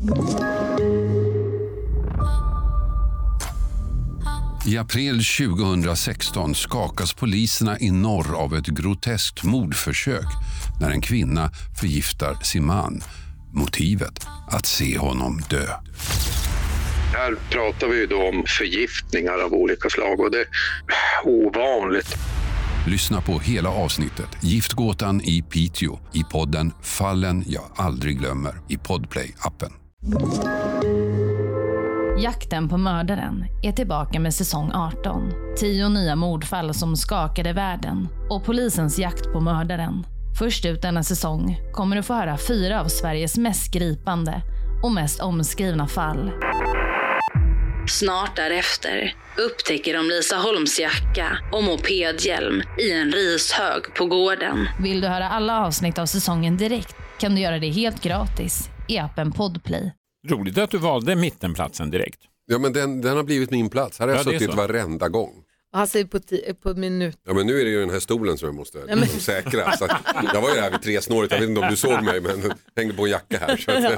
I april 2016 skakas poliserna i norr av ett groteskt mordförsök när en kvinna förgiftar sin man. Motivet att se honom dö. Här pratar vi då om förgiftningar av olika slag och det är ovanligt. Lyssna på hela avsnittet Giftgåtan i Piteå i podden Fallen jag aldrig glömmer i Podplay-appen. Jakten på mördaren är tillbaka med säsong 18. 10 nya mordfall som skakade världen och polisens jakt på mördaren. Först ut denna säsong kommer du få höra 4 av Sveriges mest gripande och mest omskrivna fall. Snart därefter upptäcker de Lisa Holms jacka och mopedhjälm i en rishög på gården. Vill du höra alla avsnitt av säsongen direkt kan du göra det helt gratis i appen Podplay. Roligt att du valde mittenplatsen direkt. Ja, men den har blivit min plats. Här har jag suttit varenda gång. Han säger på minut. Ja, men nu är det ju den här stolen som jag måste säkra. Så jag var ju här vid 3-snåret. Jag vet inte om du såg mig, men jag hängde på en jacka här.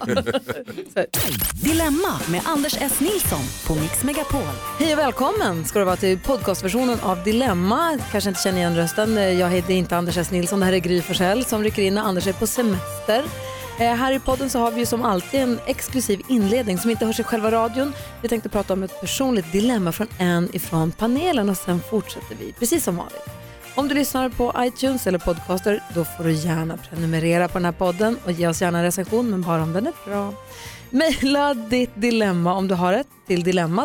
Dilemma med Anders S. Nilsson på Mix Megapol. Hej och välkommen ska du vara till podcastversionen av Dilemma. Kanske inte känner igen rösten. Jag heter inte Anders S. Nilsson. Det här är Gry Forssell som rycker in när Anders är på semester. Här i podden så har vi ju som alltid en exklusiv inledning som inte hörs i själva radion. Vi tänkte prata om ett personligt dilemma från en ifrån panelen och sen fortsätter vi precis som vanligt. Om du lyssnar på iTunes eller podcaster då får du gärna prenumerera på den här podden och ge oss gärna en recension, men bara om den är bra. Maila ditt dilemma om du har ett till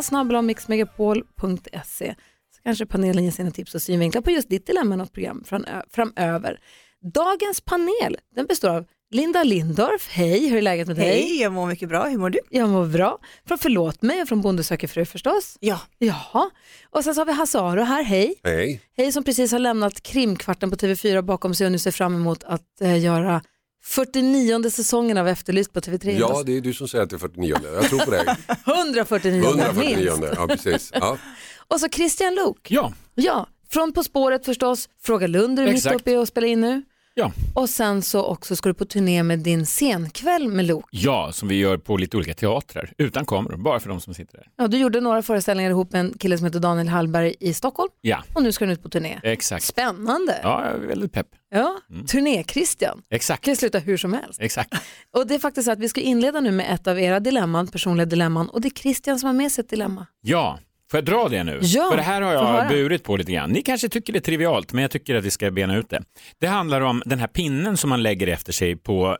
dilemma@mixmegapol.se, så kanske panelen ger sina tips och synvinklar på just ditt dilemma i något program framöver. Dagens panel, den består av Linda Lindorff, hej, hur är läget med dig? Hej, jag mår mycket bra, hur mår du? Jag mår bra. Från Förlåt mig och från Bonde söker fru förstås. Ja. Jaha. Och sen så har vi Hasse Aro här, hej. Hej. Hej, som precis har lämnat Krimkvarten på TV4 bakom sig och nu ser fram emot att göra 49:e säsongen av Efterlyst på TV3. Ja, det är du som säger att det är 49:e. Jag tror på det. 149:e minst. Ja, precis. Ja. Och så Christian Luuk. Ja, från På spåret förstås. Fråga Lund är mitt uppe och spela in nu. Ja. Och sen så också ska du på turné med din scenkväll med Luuk. Ja, som vi gör på lite olika teatrar. Utan kameror, bara för de som sitter där. Ja, du gjorde några föreställningar ihop med en kille som heter Daniel Hallberg i Stockholm. Ja. Och nu ska du ut på turné. Exakt. Spännande. Ja, jag är väldigt pepp. Ja, turné Christian. Exakt. Kan sluta hur som helst. Exakt. Och det är faktiskt så att vi ska inleda nu med ett av era dilemman, personliga dilemman. Och det är Christian som har med sig ett dilemma. Ja. Får jag dra det nu? Ja, för det här har jag burit på lite grann. Ni kanske tycker det är trivialt, men jag tycker att vi ska bena ut det. Det handlar om den här pinnen som man lägger efter sig på...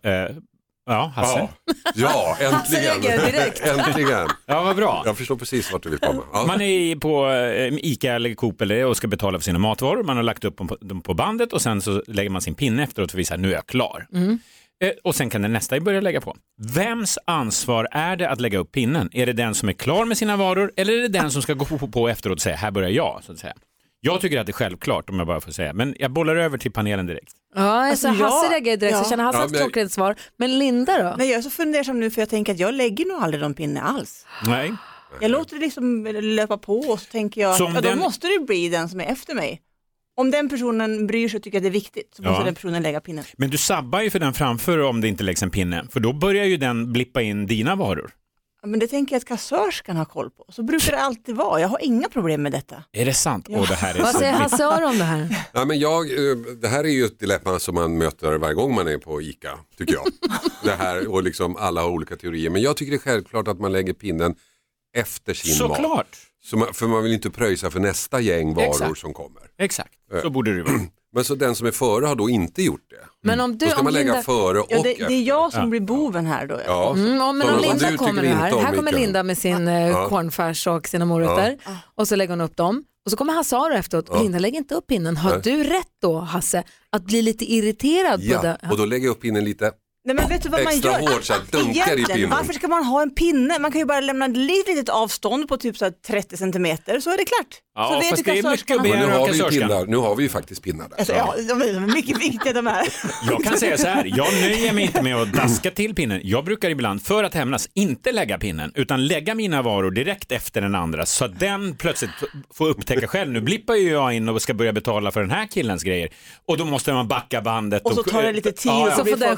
Hasse? Ja, äntligen. Direkt. Äntligen. Ja, vad bra. Jag förstår precis vart du vill komma. Ja. Man är på Ica eller Coop och ska betala för sina matvaror. Man har lagt upp dem på bandet och sen så lägger man sin pinne efteråt för att visa nu är jag klar. Och sen kan den nästa börja lägga på. Vems ansvar är det att lägga upp pinnen? Är det den som är klar med sina varor eller är det den som ska gå på efteråt och säga här börjar jag, så att säga? Jag tycker att det är självklart, om jag bara får säga. Men jag bollar över till panelen direkt. Ja, alltså Hasse reagerar direkt, så jag känner Hasse ett klockrent svar. Men Linda då? Nej, jag är så fundersam nu för jag tänker att jag lägger nog aldrig någon pinne alls. Nej. Jag låter det liksom löpa på och så tänker jag att då måste det bli den som är efter mig. Om den personen bryr sig och tycker att det är viktigt så måste den personen lägga pinnen. Men du sabbar ju för den framför om det inte läggs en pinne. För då börjar ju den blippa in dina varor. Ja, men det tänker jag att kassörskan har koll på. Så brukar det alltid vara. Jag har inga problem med detta. Är det sant? Ja. Det här är vad säger Hasse om det här? Ja, men det här är ju ett dilemma som man möter varje gång man är på Ica, tycker jag. Det här, och liksom alla har olika teorier. Men jag tycker det är självklart att man lägger pinnen efter sin mat. Såklart. För man vill inte pröjsa för nästa gäng varor som kommer. Exakt, så borde det vara. Men så den som är före har då inte gjort det. Men om du, då ska man lägga före och efter. Det är jag som blir boven här då. Ja. Men om Linda kommer här kommer Mikael. Linda med sin cornfärs och sina morötter. Och så lägger hon upp dem. Och så kommer Hasse Aro efteråt. Linda lägger inte upp pinnen. Har du rätt då, Hasse, att bli lite irriterad på det? Och då lägger jag upp pinnen lite... Nej, men vet du vad extra man gör? hårt så att dunkar i pinnen. Varför ska man ha en pinne? Man kan ju bara lämna ett litet avstånd på typ så här 30 centimeter så är det klart. Ja, så vet fast det är mycket att men begära. nu har vi ju faktiskt pinnar där. Alltså, ja, de är mycket viktiga de här. Jag kan säga så här, jag nöjer mig inte med att daska till pinnen. Jag brukar ibland, för att hämnas, inte lägga pinnen utan lägga mina varor direkt efter den andra så att den plötsligt får upptäcka själv. Nu blippar ju jag in och ska börja betala för den här killens grejer och då måste man backa bandet. Och så tar det lite tid. Så får den skämmas.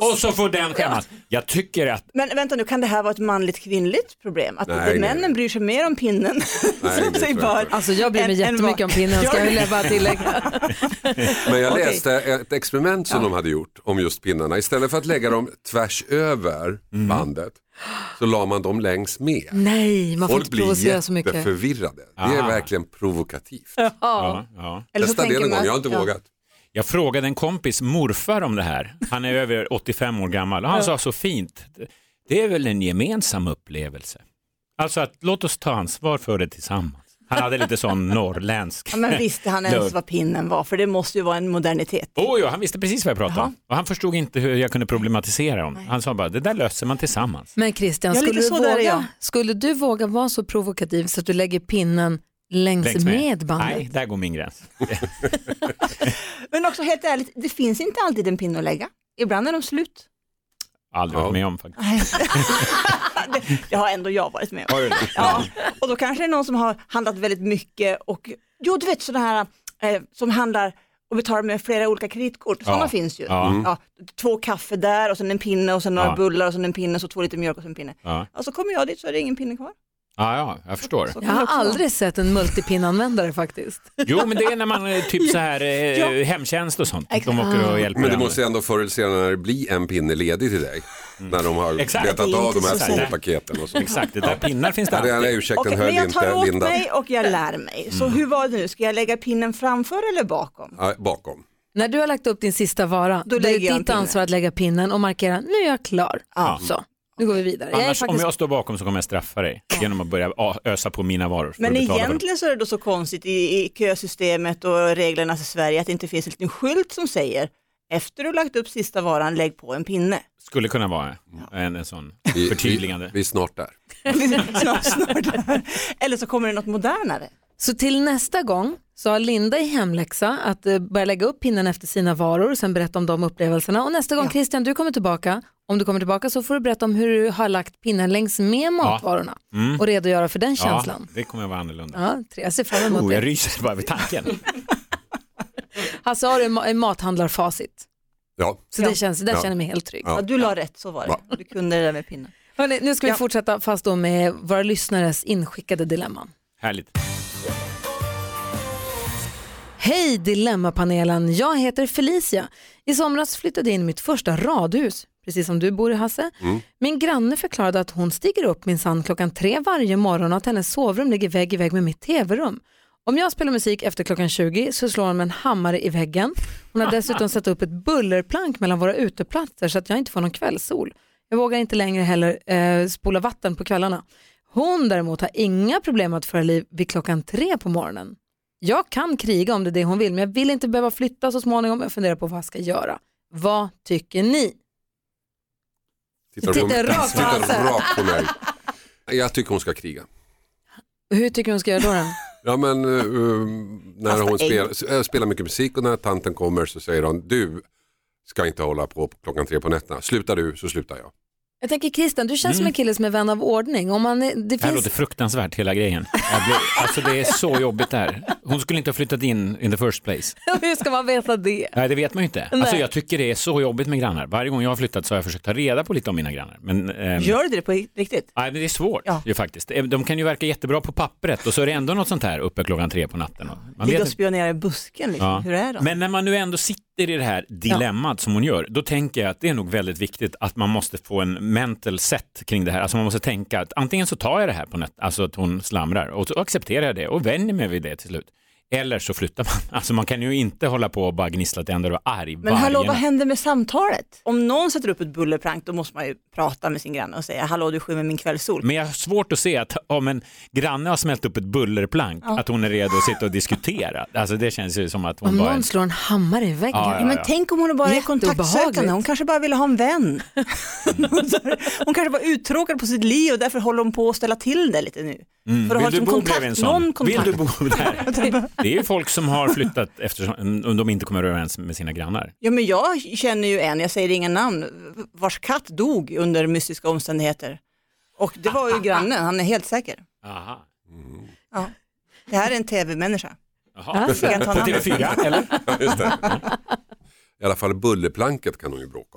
Och så får den skämmas. Jag tycker att... Men vänta nu, kan det här vara ett manligt kvinnligt problem? Att männen bryr sig mer om pinnen? Alltså jag bryr mig jättemycket om pinnen, ska jag bara tillägga. Men jag läste ett experiment som de hade gjort om just pinnarna. Istället för att lägga dem tvärs över bandet så la man dem längs med. Nej, man får folk inte provocera så mycket. Folk blir förvirrade. Det är verkligen provokativt. Ja. Testa det en gång, jag har inte vågat. Jag frågade en kompis morfar om det här. Han är över 85 år gammal och han sa så fint. Det är väl en gemensam upplevelse. Alltså att låt oss ta ansvar för det tillsammans. Han hade lite sån norrländsk. Ja, men visste han ens vad pinnen var? För det måste ju vara en modernitet. Ja, han visste precis vad jag pratade om. Och han förstod inte hur jag kunde problematisera om. Han sa bara, det där löser man tillsammans. Men Christian, skulle du våga vara så provokativ så att du lägger pinnen längs med bandet? Nej, där går min gräns. Men också helt ärligt, det finns inte alltid en pinne att lägga. Ibland är de slut. Aldrig varit med om faktiskt. Det har ändå jag varit med om. Ja. Och då kanske det är någon som har handlat väldigt mycket och du vet sådana här som handlar och betalar med flera olika kreditkort. Sådana finns ju. Ja, 2 kaffe där och sen en pinne och sen några bullar och sen en pinne och så 2 liter mjölk och sen en pinne. Och så kommer jag dit så är det ingen pinne kvar. Ja, jag förstår. Jag har aldrig sett en multipinnanvändare faktiskt. Jo, men det är när man typ så här hemtjänst och sånt. De åker och hjälper. Men du måste ändå förr eller senare när det blir en pinne ledig till dig. När de har letat av de här små paketen och så. Exakt, det där pinnar finns där. Men jag tar åt mig och jag lär mig. Så hur var det nu? Ska jag lägga pinnen framför eller bakom? Ja, bakom. När du har lagt upp din sista vara, då är det ditt ansvar att lägga pinnen och markera, nu är jag klar. Så. Nu går vi vidare. Annars, om jag står bakom så kommer jag straffa dig genom att börja ösa på mina varor. Men egentligen så är det då så konstigt i kösystemet och reglerna i Sverige att det inte finns en liten skylt som säger efter du lagt upp sista varan, lägg på en pinne. Skulle kunna vara en sån förtydligande. Vi är snart där. snart där. Eller så kommer det något modernare. Så till nästa gång så har Linda i hemläxa att börja lägga upp pinnen efter sina varor, sen berätta om de upplevelserna. Och nästa gång Christian, du kommer tillbaka. Om du kommer tillbaka så får du berätta om hur du har lagt pinnen längs med matvarorna och redogöra för den känslan. Ja, det kommer att vara annorlunda. Ja, jag ser fram emot det. Jag ryser bara vid tanken. Alltså har du en mathandlarfacit? Ja. Så det känns, där känner jag mig helt trygg. Ja, du la rätt, så var det. Du kunde det där med pinnen. Hörrni, nu ska vi fortsätta fast då med våra lyssnares inskickade dilemman. Härligt. Hej Dilemmapanelen, jag heter Felicia. I somras flyttade in i mitt första radhus, precis som du bor i Hasse. Min granne förklarade att hon stiger upp minsann 3:00 varje morgon och att hennes sovrum ligger vägg i vägg med mitt tv-rum. Om jag spelar musik efter 20:00 så slår hon med en hammare i väggen. Hon har dessutom satt upp ett bullerplank mellan våra uteplatser så att jag inte får någon kvällssol. Jag vågar inte längre heller spola vatten på kvällarna. Hon däremot har inga problem med att föra liv vid 3:00 på morgonen. Jag kan kriga om det är det hon vill, men jag vill inte behöva flytta så småningom. Jag funderar på vad jag ska göra. Vad tycker ni? Titta rakt på mig. Jag tycker hon ska kriga. Hur tycker hon ska göra då? Ja, men när hon spelar mycket musik och när tanten kommer så säger hon, du ska inte hålla på 3:00 på nätterna. Slutar du så slutar jag. Jag tänker Christian, du känns som en kille som är vän av ordning. Det låter fruktansvärt hela grejen. Alltså det är så jobbigt där. Hon skulle inte ha flyttat in the first place. Hur ska man veta det? Nej, det vet man ju inte. Alltså jag tycker det är så jobbigt med grannar. Varje gång jag har flyttat så har jag försökt ta reda på lite om mina grannar. Men, gör det på riktigt? Nej, det är svårt ju faktiskt. De kan ju verka jättebra på pappret och så är det ändå något sånt här uppe 3:00 på natten. Man ligger och spionerar i busken liksom. Ja. Hur är det? Men när man nu ändå sitter i det här dilemmat som hon gör, då tänker jag att det är nog väldigt viktigt att man måste få en mental set kring det här. Alltså man måste tänka att antingen så tar jag det här på nätet, alltså att hon slamrar, och så accepterar jag det och vänjer mig vid det till slut. Eller så flyttar man. Alltså man kan ju inte hålla på och bara gnissla till ändå och arg. Men hallå, vad händer med samtalet? Om någon sätter upp ett bullerplank, då måste man ju prata med sin granne och säga, hallå, du skymmer min kvällssol. Men jag har svårt att se att om en granne har smält upp ett bullerplank, att hon är redo att sitta och diskuka. Alltså det känns ju som att hon om bara... någon slår en hammare i väggen. Ja. Men tänk om hon bara är kontaktsökande. Hon kanske bara vill ha en vän. Hon kanske bara är uttråkad på sitt liv och därför håller hon på att ställa till det lite nu. För vill du bo bredvid en sån? Vill du bo där? Det är ju folk som har flyttat eftersom de inte kommer överens med sina grannar. Ja, men jag känner ju jag säger inga namn, vars katt dog under mystiska omständigheter. Och det var ju grannen, han är helt säker. Aha. Ja. Det här är en tv-människa. Jaha, på TV4 eller? Ja, just det. I alla fall bullerplanket kan hon ju bråka om.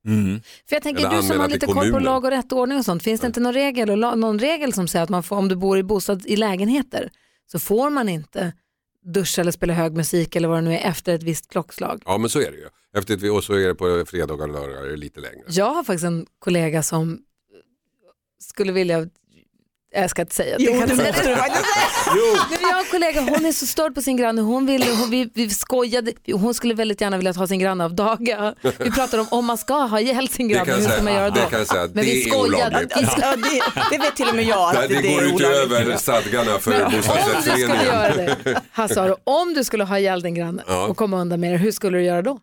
För jag tänker, du som har lite koll på lag och rättordning och sånt, finns det inte någon regel som säger att man får, om du bor i bostad i lägenheter så får man inte duscha eller spela hög musik eller vad det nu är efter ett visst klockslag? Ja, men så är det ju. Och så är det på fredagar och lördagar lite längre. Jag har faktiskt en kollega som skulle vilja... Jag ska inte säga det. Jo, det måste du faktiskt säga. Jag har en kollega, hon är så störd på sin granne. Vi skojade. Hon skulle väldigt gärna vilja ta sin granne av daga. Vi pratar om man ska ha ihjäl sin granne. Hur ska man göra då? Det kan jag säga. Men vi skojade. Det vet till och med jag. Det går ut över stadgarna för bostadsrättsföreningen. Hasse, om du skulle ha ihjäl din granne och komma undan med det, hur skulle du göra då?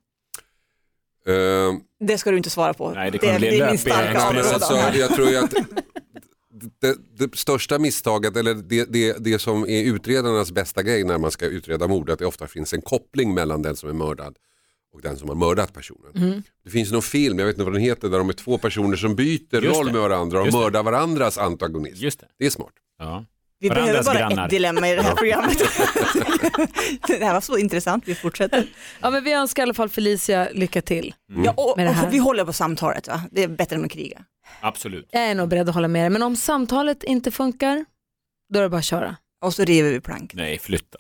Det ska du inte svara på. Nej, det är min starka område. Jag tror ju att det största misstaget, eller det som är utredarnas bästa grej när man ska utreda mord, att det ofta finns en koppling mellan den som är mördad och den som har mördat personen. Det finns någon film, jag vet inte vad den heter, där de är två personer som byter roll med varandra och mördar varandras antagonist. Det är smart. Ja. Vi behöver bara ett dilemma i det här programmet. Det här var så intressant, vi fortsätter. Ja, men vi önskar i alla fall Felicia lycka till. Ja, och vi håller på samtalet, va? Det är bättre än att kriga. Absolut. Jag är nog beredd att hålla med dig, men om samtalet inte funkar, då är det bara att köra. Och så river vi plank. Nej, flytta.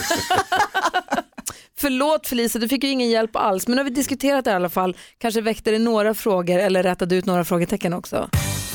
Förlåt Felicia, du fick ju ingen hjälp alls, men nu har vi diskuterat det i alla fall. Kanske väckte det några frågor eller rättade ut några frågetecken också.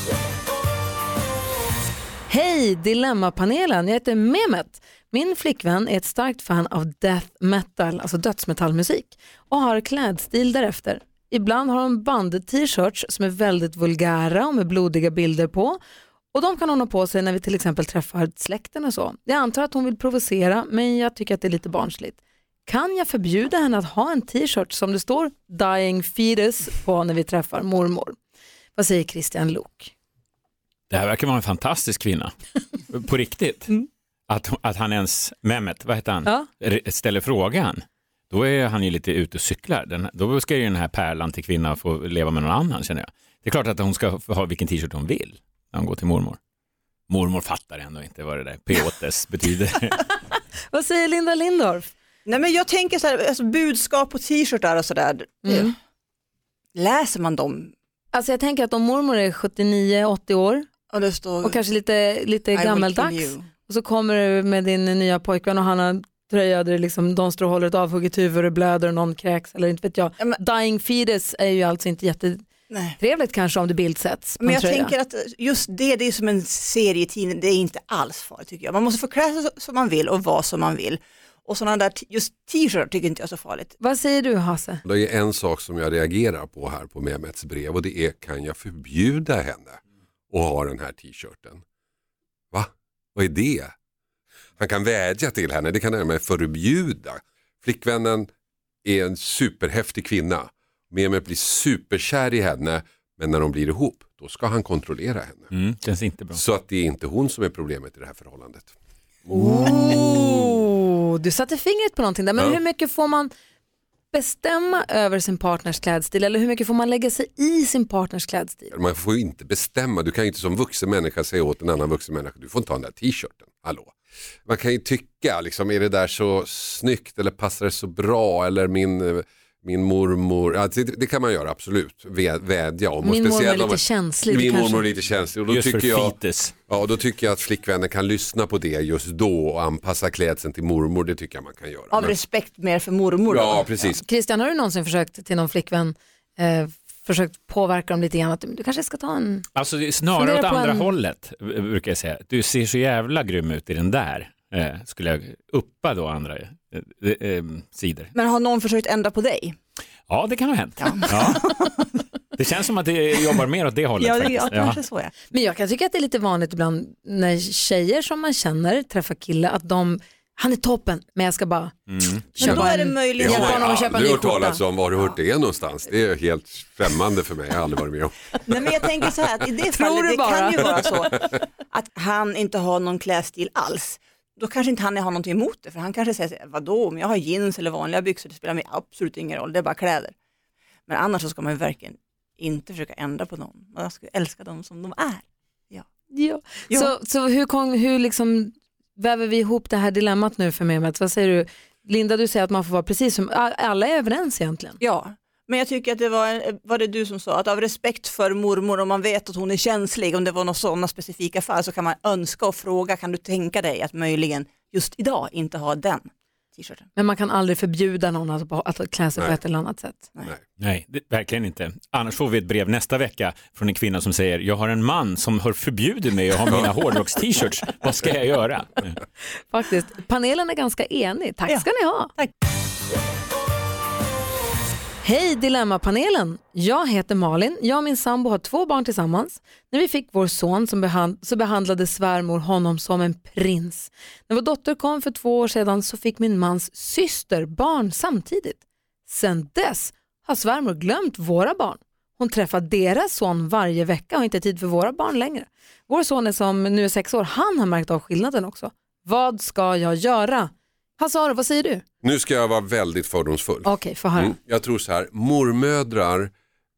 Hej Dilemmapanelen, jag heter Mehmet. Min flickvän är ett starkt fan av death metal, alltså dödsmetallmusik, och har klädstil därefter. Ibland har hon band-t-shirts som är väldigt vulgära och med blodiga bilder på. Och de kan hon ha på sig när vi till exempel träffar släkten och så. Jag antar att hon vill provocera, men jag tycker att det är lite barnsligt. Kan jag förbjuda henne att ha en t-shirt som det står Dying Fetus på när vi träffar mormor? Vad säger Christian Luuk? Det här verkar vara en fantastisk kvinna. På riktigt. Att han ens, Mehmet, vad heter han? Ställer frågan. Då är han ju lite ute och cyklar. Då ska ju den här pärlan till kvinna få leva med någon annan, känner jag. Det är klart att hon ska ha vilken t-shirt hon vill när hon går till mormor. Mormor fattar ändå inte vad det där peotes betyder. Vad säger Linda Lindorff? Nej, men jag tänker så här, alltså budskap på t-shirtar och sådär. Läser man dem? Alltså jag tänker att om mormor är 79-80 år och, det står, och kanske lite gammaldags, och så kommer du med din nya pojkvän och han har tröja där liksom, de står och håller ett avhugget huvud och blöder och någon kräks eller inte vet jag. Ja, men, Dying Fetus är ju alltså inte jättetrevligt kanske om det bildsätts. Men jag tänker att just det är som en serietidning, det är inte alls farligt tycker jag. Man måste få klä sig som man vill och vara som man vill. Och sådana där, just t-shirt tycker inte jag är så farligt. Vad säger du, Hasse? Det är en sak som jag reagerar på här på Mehmets brev, och det är, kan jag förbjuda henne att ha den här t-shirten? Va? Vad är det? Han kan vädja till henne, det kan han med förbjuda. Flickvännen är en superhäftig kvinna. Mehmet blir superkär i henne, men när de blir ihop, då ska han kontrollera henne. Känns inte bra. Så att det är inte hon som är problemet i det här förhållandet. Du satte fingret på någonting där, men hur mycket får man bestämma över sin partners klädstil, eller hur mycket får man lägga sig i sin partners klädstil? Man får ju inte bestämma, du kan ju inte som vuxen människa säga åt en annan vuxen människa, du får inte ta den där t-shirten, hallå. Man kan ju tycka, liksom, är det där så snyggt eller passar det så bra, eller min mormor, ja, det kan man göra absolut, vädja om. Min mormor är lite känslig. Min mormor är lite känslig. Och då just tycker för fites. Ja, då tycker jag att flickvännen kan lyssna på det just då och anpassa klädseln till mormor, det tycker jag man kan göra. Av respekt mer för mormor då. Ja, precis. Christian, har du någonsin försökt till någon flickvän försökt påverka dem lite grann att du kanske ska ta en... Alltså snarare åt andra hållet brukar jag säga. Du ser så jävla grym ut i den där. Skulle jag uppa då andra sidor. Men har någon försökt ändra på dig? Ja, det kan ha hänt. Ja. Det känns som att det jobbar mer åt det hållet. Ja, kanske så är. Men jag kan tycka att det är lite vanligt ibland när tjejer som man känner träffar killar att han är toppen, men jag ska bara men då är det möjligt. Det har jag aldrig hört talas om. Var du hört det någonstans? Det är helt främmande för mig. Jag har aldrig varit med om. Nej, men jag tänker så här, att i det fallet, det kan ju vara så att han inte har någon klädstil alls. Då kanske inte han har någonting emot det, för han kanske säger, vadå, om jag har jeans eller vanliga byxor, det spelar mig absolut ingen roll, det är bara kläder. Men annars så ska man ju verkligen inte försöka ändra på någon. Man ska älska dem som de är. Ja. Så hur liksom väver vi ihop det här dilemmat nu för Mehmet? Vad säger du? Linda, du säger att man får vara precis som alla är överens egentligen. Ja, Men jag tycker att det var det du som sa, att av respekt för mormor, om man vet att hon är känslig, om det var några sådana specifika fall, så kan man önska och fråga, kan du tänka dig att möjligen just idag inte ha den t-shirten? Men man kan aldrig förbjuda någon att klä sig på ett eller annat sätt. Nej, verkligen inte. Annars får vi ett brev nästa vecka från en kvinna som säger, jag har en man som har förbjudit mig att ha mina hårdrocks-t-shirts. Vad ska jag göra? Faktiskt, panelen är ganska enig. Tack ska ni ha. Tack. Hej Dilemmapanelen, jag heter Malin. Jag och min sambo har 2 barn tillsammans. När vi fick vår son så behandlade svärmor honom som en prins. När vår dotter kom för 2 år sedan så fick min mans syster barn samtidigt. Sen dess har svärmor glömt våra barn. Hon träffar deras son varje vecka och har inte tid för våra barn längre. Vår son som nu är 6 år, han har märkt av skillnaden också. Vad ska jag göra? Hassar, vad säger du? Nu ska jag vara väldigt fördomsfull. Okej, få höra. Jag tror så här, mormödrar,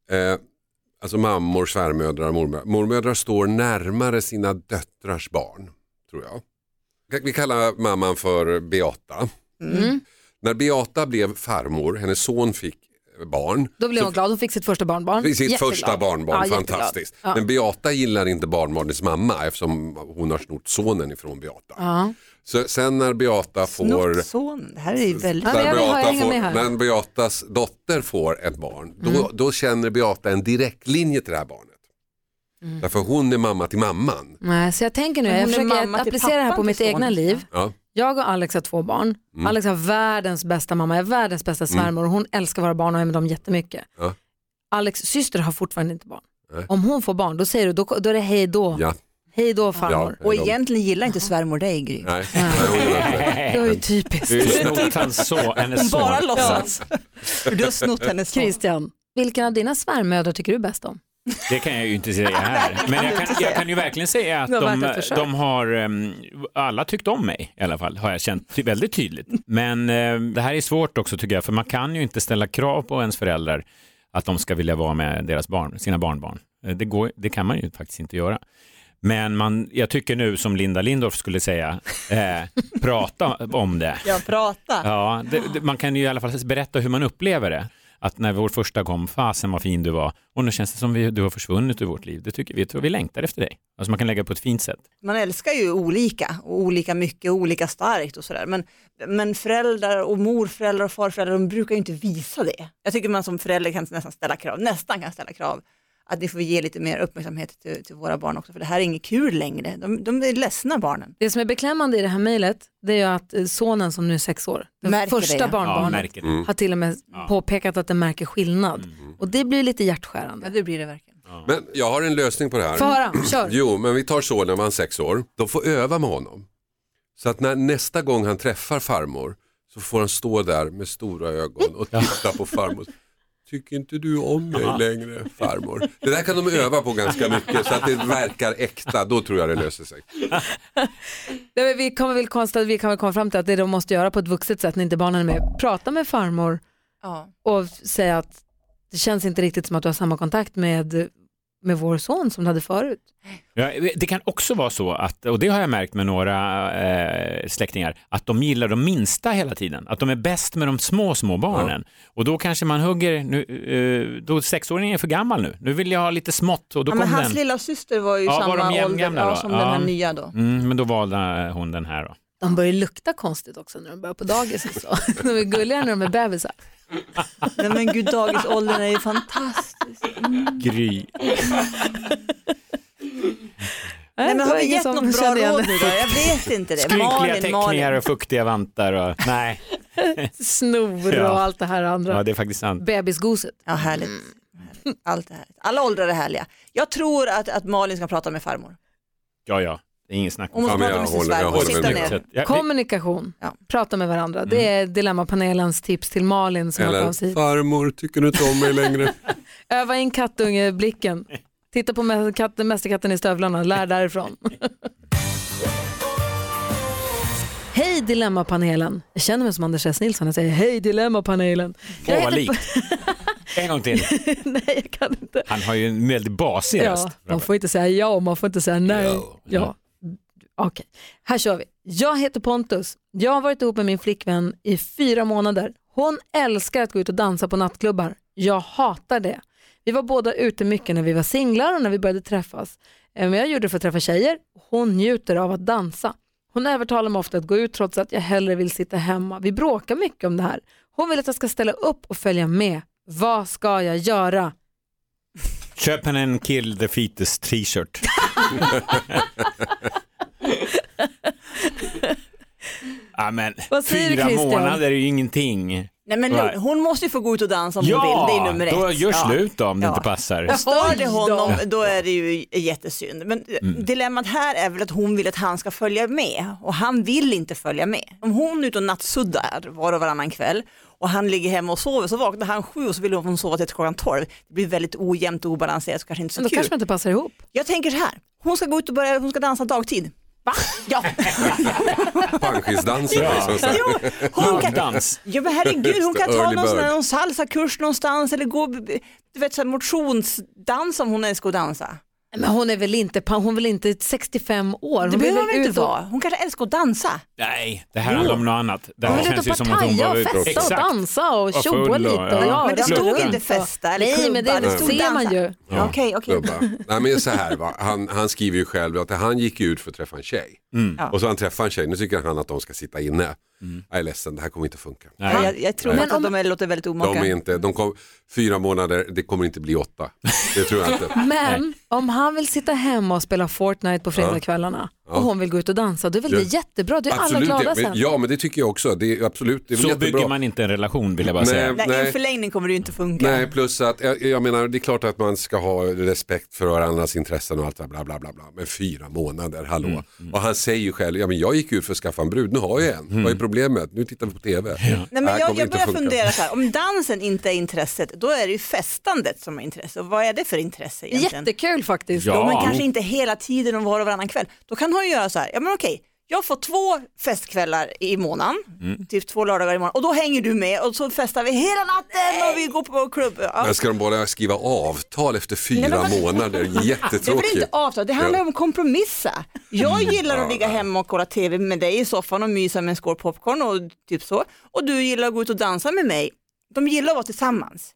alltså mammor, svärmödrar, mormödrar står närmare sina döttrars barn, tror jag. Vi kallar mamman för Beata. När Beata blev farmor, hennes son fick barn. Då blev hon glad, hon fick sitt första barnbarn. Sitt första barnbarn, fantastiskt. Ja. Men Beata gillar inte barnbarnets mamma eftersom hon har snott sonen ifrån Beata. Ja. Så sen när Beata får... Snott, det här är ju väldigt... När Beatas dotter får ett barn, då känner Beata en direktlinje till det här barnet. Därför hon är mamma till mamman. Nej, så jag tänker nu, jag försöker applicera det här på mitt egna liv. Ja. Jag och Alex har 2 barn. Alex har världens bästa mamma, är världens bästa svärmor och hon älskar våra barn och är med dem jättemycket. Ja. Alex syster har fortfarande inte barn. Nej. Om hon får barn, då säger du, då är det hej då. Ja. Hej då farmor. Och egentligen gillar inte svärmor dig, Gry. Nej. Det är ju typiskt. Du snott hennes son. Bara låtsas. För du har snott hennes son. Christian, vilken av dina svärmödrar tycker du bäst om? Det kan jag ju inte säga här. Men jag kan ju verkligen säga att de har alla tyckt om mig i alla fall, har jag känt väldigt tydligt. Men det här är svårt också tycker jag, för man kan ju inte ställa krav på ens föräldrar att de ska vilja vara med deras barn, sina barnbarn. Det kan man ju faktiskt inte göra. Men jag tycker nu som Linda Lindorff skulle säga, prata om det. Ja, prata. Ja, man kan ju i alla fall berätta hur man upplever det. Att när vår första kom, fasen vad fin du var. Och nu känns det som du har försvunnit ur vårt liv. Det tycker vi, tror vi längtar efter dig. Alltså man kan lägga på ett fint sätt. Man älskar ju olika och olika mycket och olika starkt och sådär. Men föräldrar och morföräldrar och farföräldrar, de brukar ju inte visa det. Jag tycker man som förälder kan nästan ställa krav. Att ni får ge lite mer uppmärksamhet till våra barn också. För det här är inget kul längre. De är ledsna, barnen. Det som är beklämmande i det här mejlet, det är ju att sonen som nu är 6 år, den första barnbarnet, har till och med påpekat att den märker skillnad. Och det blir lite hjärtskärande. Ja, det blir det verkligen. Men jag har en lösning på det här. Få höra, kör. Jo, men vi tar sonen när han 6 år. De får öva med honom. Så att när nästa gång han träffar farmor så får han stå där med stora ögon och titta på farmor. Tycker inte du om mig längre, farmor? Det där kan de öva på ganska mycket så att det verkar äkta. Då tror jag det löser sig. Vi kan väl komma fram till att det de måste göra på ett vuxet sätt när inte barnen är med. Prata med farmor och säga att det känns inte riktigt som att du har samma kontakt med vår son som du hade förut. Ja, det kan också vara så att, och det har jag märkt med några släktingar, att de gillar de minsta hela tiden. Att de är bäst med de små barnen. Och då kanske man hugger, då 6-åringen är för gammal nu. Nu vill jag ha lite smått. Och då men hans lilla syster var ju samma ålder som den här nya då. Men då valde hon den här då. De börjar lukta konstigt också när de börjar på dagis och så. De är gulliga när de är bebisar. Nej men gud, dagisåldern är ju fantastisk. Gry. Nej, men har vi gett något bra råd nu då? Jag vet inte det. Skrynkliga teckningar och fuktiga vantar och nej. Snor och allt det här andra. Ja, det är faktiskt sant. Bebisgoset. Ja, härligt. Allt det här. Alla åldrar är härliga. Jag tror att Malin ska prata med farmor. Ja. Det är ingen snack om kommunikation. Prata med varandra. Det är Dilemmapanelens tips till Malin som eller farmor, tycker du inte om mig längre? Öva in kattungeblicken. Titta på mästerkatten i stövlarna. Lär därifrån. Hej Dilemmapanelen. Jag känner mig som Anders S. Nilsson. Jag säger hej Dilemmapanelen. Vad likt. En gång till. Nej, jag kan inte. Han har ju en väldigt basig röst. Man får inte säga ja och man får inte säga nej. Ja. Okej, här kör vi. Jag heter Pontus. Jag har varit ihop med min flickvän i 4 månader. Hon älskar att gå ut och dansa på nattklubbar. Jag hatar det. Vi var båda ute mycket när vi var singlar och när vi började träffas. Men jag gjorde det för att träffa tjejer. Hon njuter av att dansa. Hon övertalar mig ofta att gå ut trots att jag hellre vill sitta hemma. Vi bråkar mycket om det här. Hon vill att jag ska ställa upp och följa med. Vad ska jag göra? Köp henne en Kill the Fetus t-shirt. Ja, men 4 månader är ju ingenting. Nej, men hon måste ju få gå ut och dansa om hon vill, det är nummer 1. Då gör slut då, om det inte passar. Stör det honom, då är det ju jättesynd. Men dilemmat här är väl att hon vill att han ska följa med och han vill inte följa med. Om hon är ute och nattsuddar var och varannan kväll och han ligger hemma och sover, så vaknar han 7 och så vill hon sova till 12. Det blir väldigt ojämnt och obalanserat, så kanske inte så men då kul. Kanske inte passar ihop. Jag tänker så här, hon ska gå ut och hon ska dansa dagtid. Va? Ja. Panschisdansen. Ja, men herregud, hon kan ta någon salsa-kurs någonstans eller gå, du vet, så här motionsdans om hon älskar att dansa. Men hon är väl inte 65 år. Det behöver hon inte vara. Hon kanske älskar att dansa. Nej, det här handlar om något annat. Det hon vill inte partaja och festa och dansa och tjoa lite. Men det stod inte festa eller klubba. Nej, men det ser man ju. Okej. Nej, men så här, va? Han skriver ju själv att han gick ut för att träffa en tjej. Och så han träffar en tjej. Nu tycker han att de ska sitta inne. Jag är ledsen, det här kommer inte funka. Jag tror att de låter väldigt omaka. De kom 4 månader, det kommer inte bli 8. Det tror jag inte. Men om han vill sitta hemma och spela Fortnite på fredagskvällarna och hon vill gå ut och dansa, då är väl det jättebra. Det är alla glada sen. Ja, men det tycker jag också. Det är absolut, det är så jättebra. bygger man inte en relation, vill jag bara säga. Nej, i förlängning kommer det ju inte funka. Nej, plus att jag menar, det är klart att man ska ha respekt för varandras intressen och allt det bla bla bla bla. Men 4 månader, hallå. Och han säger ju själv, ja men jag gick ut för att skaffa en brud, nu har jag en. Vad är problemet? Nu tittar vi på TV. Nej, men jag börjar fundera så här, om dansen inte är intresset, då är det ju festandet som är intresse. Och vad är det för intresse egentligen? Jättekul faktiskt. Ja, men kanske inte hela tiden och var och varannan kväll. Då kan hon göra så här, ja men okej, jag får 2 festkvällar i månaden, typ 2 lördagar i månaden, och då hänger du med och så festar vi hela natten och vi går på klubb. Ja. Men ska de bara skriva avtal efter 4 månader? Jättetråkigt. Det blir inte avtal, det handlar om kompromissa. Jag gillar att ligga hemma och kolla TV med dig i soffan och mysa med en skål popcorn och typ så. Och du gillar att gå ut och dansa med mig. De gillar att vara tillsammans.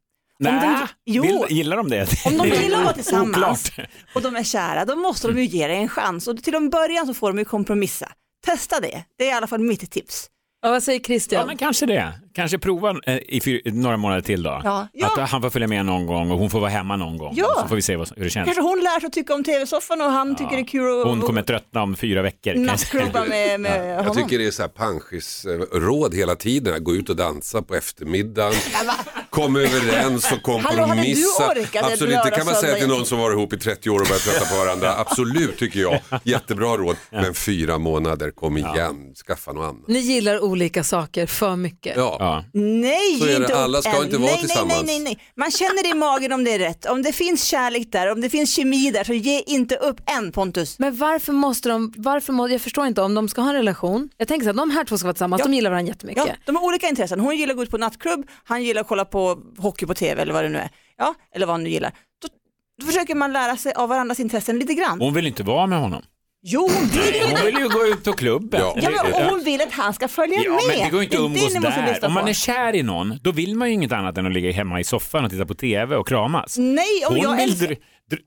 Gillar de det? Om de gillar att vara tillsammans och de är kära, då måste de ju ge dig en chans. Och till en början så får de ju kompromissa. Testa det. Det är i alla fall mitt tips. Ja, vad säger Christian? Ja, men kanske det. Kanske prova i några månader till då. Ja. Att han får följa med någon gång och hon får vara hemma någon gång. Ja. Så får vi se hur det känns. Kanske hon lär sig att tycka om tv-soffan och han tycker det är kul. Hon kommer tröttna om 4 veckor. Nattklubba med honom. Jag tycker det är så här panschis-råd hela tiden. Gå ut och dansa på eftermiddagen. Kom överens och kompromissa. Absolut, det kan man säga till någon som var ihop i 30 år och börjat trötta på varandra. Absolut, tycker jag. Jättebra råd. Men 4 månader, kom igen. Skaffa något annat. Ni gillar olika saker för mycket. Ja. Nej, så är det. Alla ska inte vara tillsammans. Nej. Man känner det i magen om det är rätt. Om det finns kärlek där, om det finns kemi där, så ge inte upp än, Pontus. Men varför måste jag förstår inte, om de ska ha en relation. Jag tänker så att de här 2 ska vara tillsammans, de gillar varandra jättemycket. Ja, de har olika intressen. Hon gillar att gå ut på nattklubb, han gillar att kolla på hockey på TV eller vad det nu är. Ja, eller vad han nu gillar. Då försöker man lära sig av varandras intressen lite grann. Hon vill inte vara med honom. Jo, hon vill ju gå ut på klubben. Och hon vill att han ska följa med. Men det går inte att umgås där. Om man är kär i någon, då vill man ju inget annat än att ligga hemma i soffan och titta på TV och kramas. Nej, om jag älskar...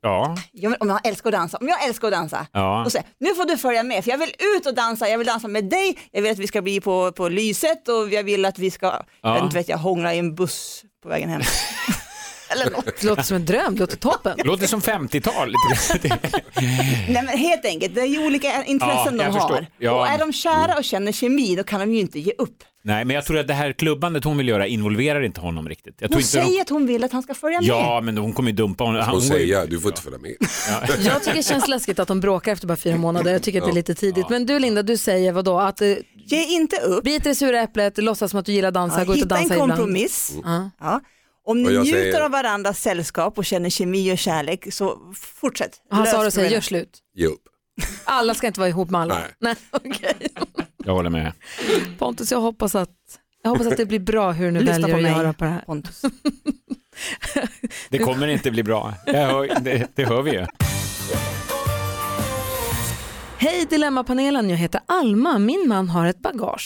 Om jag älskar att dansa. Och säga, nu får du följa med, för jag vill ut och dansa. Jag vill dansa med dig. Jag vill att vi ska bli på Lyset och jag vill att vi ska, jag hångla i en buss på vägen hem. Eller något. Det låter som en dröm, det låter toppen. Det låter som 50-tal. Nej, men helt enkelt, det är ju olika intressen de har. Och är de kära och känner kemi, då kan de ju inte ge upp. Nej, men jag tror att det här klubbandet hon vill göra involverar inte honom riktigt. Hon säger att hon vill att han ska följa med. Ja, men hon kommer ju dumpa honom. Hon säger, du får inte följa med. Jag tycker det känns läskigt att de bråkar efter bara 4 månader. Jag tycker att det är lite tidigt. Men du, Linda, du säger vadå? Att ge inte upp. Bit det sura äpplet, låtsas som att du gillar dansa, gå ut och dansa ibland. Hitta en kompromiss. Ja. Om ni njuter av varandras sällskap och känner kemi och kärlek, så fortsätt. Han sa och säger, gör slut. Ge upp. Alla ska inte vara ihop med alla. Nej. Okay. Jag håller med. Pontus, jag hoppas att det blir bra hur du väljer att göra på det här. Pontus. Det kommer inte bli bra. Det hör vi ju. Hej Dilemmapanelen, jag heter Alma. Min man har ett bagage.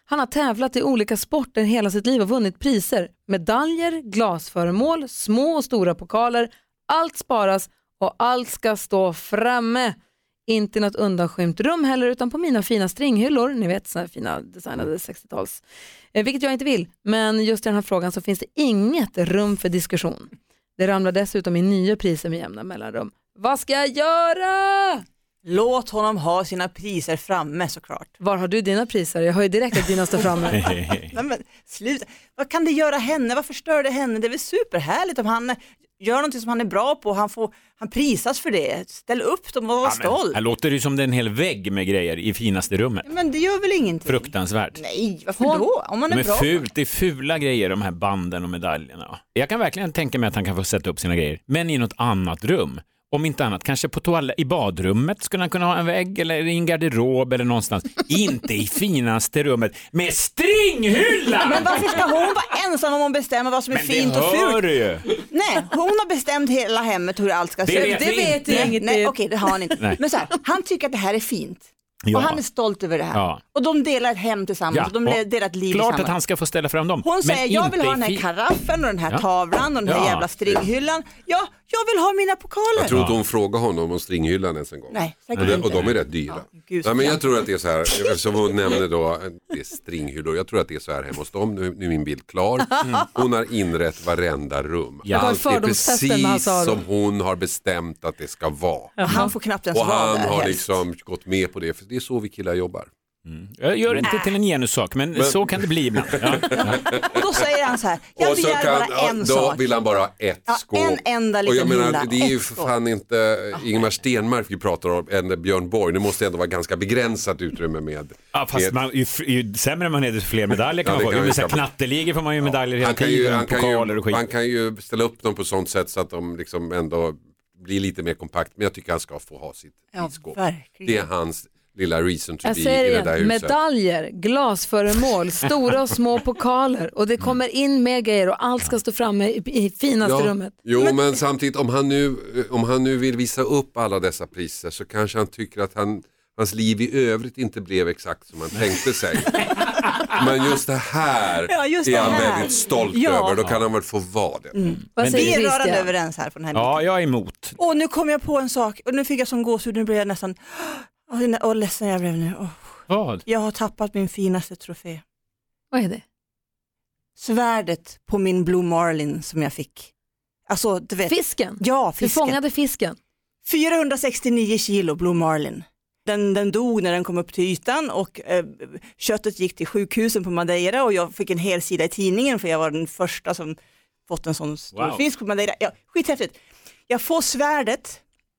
Han har tävlat i olika sporter hela sitt liv och vunnit priser. Medaljer, glasföremål, små och stora pokaler. Allt sparas och allt ska stå framme. Inte något undanskymt rum heller utan på mina fina stringhyllor. Ni vet, sådana fina designade 60-tals. Vilket jag inte vill. Men just i den här frågan så finns det inget rum för diskussion. Det ramlar dessutom in nya priser med jämna mellanrum. Vad ska jag göra? Låt honom ha sina priser framme såklart. Var har du dina priser? Jag hör ju direkt att dina står framme. Nej, men sluta. Vad kan det göra henne? Vad förstör det henne? Det är väl superhärligt om han gör någonting som han är bra på. Han prisas för det. Ställ upp dem och var stolt. Här låter det som det är en hel vägg med grejer i finaste rummet. Men det gör väl ingenting? Fruktansvärt. Nej, varför då? Om man är bra. Det är fula grejer, de här banden och medaljerna. Jag kan verkligen tänka mig att han kan få sätta upp sina grejer. Men i något annat rum. Om inte annat, kanske på i badrummet skulle han kunna ha en vägg eller i en garderob eller någonstans. Inte i finaste rummet med stringhylla! Men varför ska hon vara ensam om hon bestämmer vad som är fint och fult? Ju. Nej, hon har bestämt hela hemmet hur allt ska se ut. Det vet jag inget. Nej, okej, det har han inte. Nej. Men så här, han tycker att det här är fint. Ja. Och han är stolt över det här. Ja. Och de delar ett hem tillsammans. Ja. Och de delar ett liv klart tillsammans. Att han ska få ställa fram dem. Hon säger, jag vill ha den här karaffen och den här tavlan och den här jävla stringhyllan. Ja, jag vill ha mina pokaler. Jag tror inte hon frågar honom om stringhyllan ens en gång. Nej, och de är rätt dyra. Ja, men jag tror att det är så här, eftersom hon nämner då det är stringhyllor. Jag tror att det är så här hemma hos dem. Nu är min bild klar. Hon har inrett varenda rum. Ja. Allt är precis som hon har bestämt att det ska vara. Han får knappt ens och han har liksom gått med på det. För det är så vi killar jobbar. Jag gör inte till en genussak, men så kan det bli ibland. Ja. Och då säger han så här, jag begär bara en sak. Då vill han bara ha ett skåp. En enda liten och jag menar, hylla. det är ju för fan inte Ingmar Stenmark vi pratar om än Björn Borg. Det måste ändå vara ganska begränsat utrymme med. Ja, fast ju sämre man är desto fler medaljer kan man få. Ju knatteligor får man ju medaljer hela tiden. Han kan ju ställa upp dem på sånt sätt så att de liksom ändå blir lite mer kompakt. Men jag tycker han ska få ha sitt skåp. Det är hans lilla reason to be i det där huset. Medaljer, glasföremål, stora och små pokaler och det kommer in mer grejer och allt ska stå framme i finaste rummet. Jo, men samtidigt om han nu vill visa upp alla dessa priser så kanske han tycker att hans liv i övrigt inte blev exakt som han tänkte sig. Men just det här är han väldigt stolt över. Då kan han väl få vara det. Men vi är rörande överens här på den här. Ja, jag är emot. Och nu kom jag på en sak och nu fick jag som gåshud. Nu blev jag nästan ledsen jag blev nu. Vad? Jag har tappat min finaste trofé. Vad är det? Svärdet på min Blue Marlin som jag fick. Alltså, du vet. Fisken? Ja, fisken. Du fångade fisken? 469 kilo Blue Marlin. Den dog när den kom upp till ytan och köttet gick till sjukhusen på Madeira och jag fick en hel sida i tidningen för jag var den första som fått en sån stor fisk på Madeira. Ja, skithäftigt. Jag får svärdet,